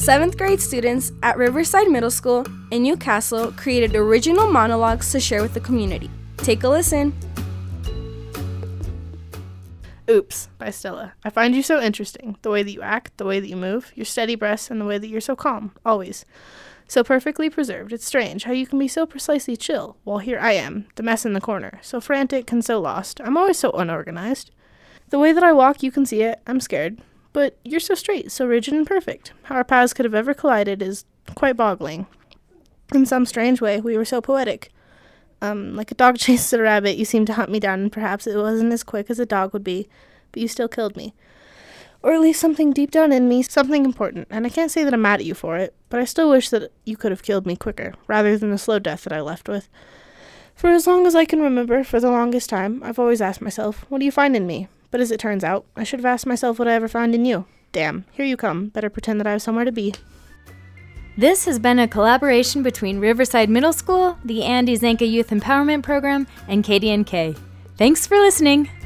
7th grade students at Riverside Middle School in Newcastle created original monologues to share with the community. Take a listen. Oops, by Stella. I find you so interesting. The way that you act, the way that you move, your steady breaths, and the way that you're so calm, always. So perfectly preserved. It's strange how you can be so precisely chill, while here I am, the mess in the corner, so frantic and so lost. I'm always so unorganized. The way that I walk, you can see it. I'm scared. But you're so straight, so rigid and perfect. How our paths could have ever collided is quite boggling. In some strange way, we were so poetic. Like a dog chases a rabbit, you seemed to hunt me down, and perhaps it wasn't as quick as a dog would be, but you still killed me. Or at least something deep down in me, something important, and I can't say that I'm mad at you for it, but I still wish that you could have killed me quicker, rather than the slow death that I left with. For as long as I can remember, for the longest time, I've always asked myself, what do you find in me? But as it turns out, I should have asked myself what I ever found in you. Damn, here you come. Better pretend that I have somewhere to be. This has been a collaboration between Riverside Middle School, the Andy Zanka Youth Empowerment Program, and KDNK. Thanks for listening.